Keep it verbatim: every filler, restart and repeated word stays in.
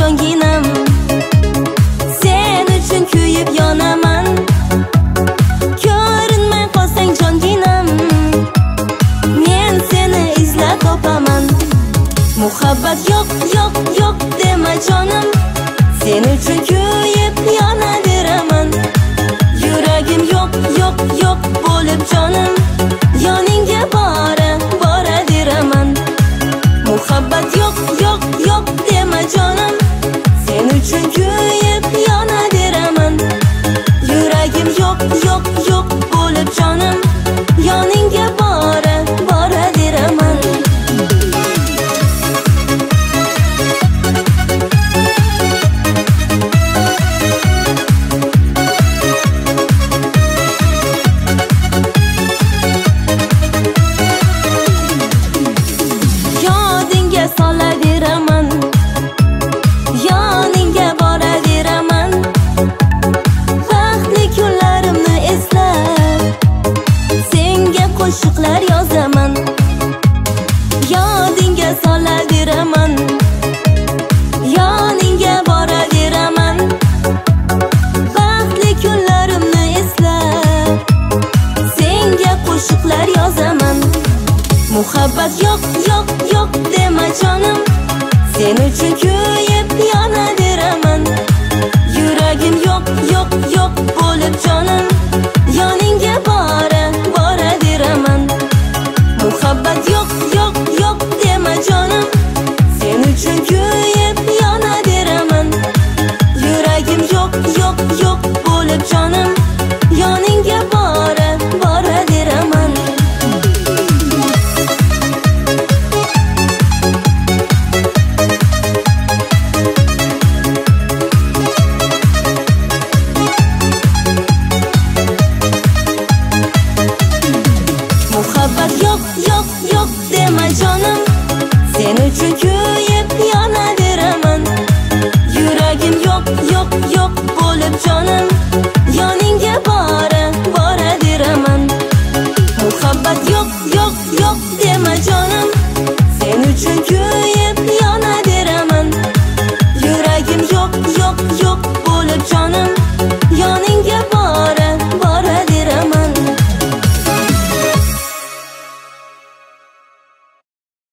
jonginam, sen uchun kuyib yonaman. Ko'rinmay qolsang jonginam, men seni izlab topaman. Muhabbat yo'q, yo'q, yo'q dema jonim, sen uchun kuyib yonaveraman. Yuragim yo'q, yo'q, yo'q bo'lib jonim, yoningga bora, boraveraman. Muhabbat yo'q, yo'q, yo'q dema jonim, sen uchun kuyib yonaveraman. Yuragim yo'q, yo'q, yo'q bo'lib jonim, yoningga bora, boraveraman. Solaveraman, yoningga boraveraman. Vaqtli kunlarimni eslab, senga qo'shiqlar yozaman. Yodingga solaveraman, yoningga boraveraman. Vaqtli kunlarimni eslab, senga qo'shiqlar yozaman. Muhabbat yo'q, yo'q, yo'q dema jonim, sen uchun kuyib yonaveraman. Yuragim yo'q, yo'q, yo'q bo'lib jonim, yoningga bora, boraveraman. Muhabbat yo'q,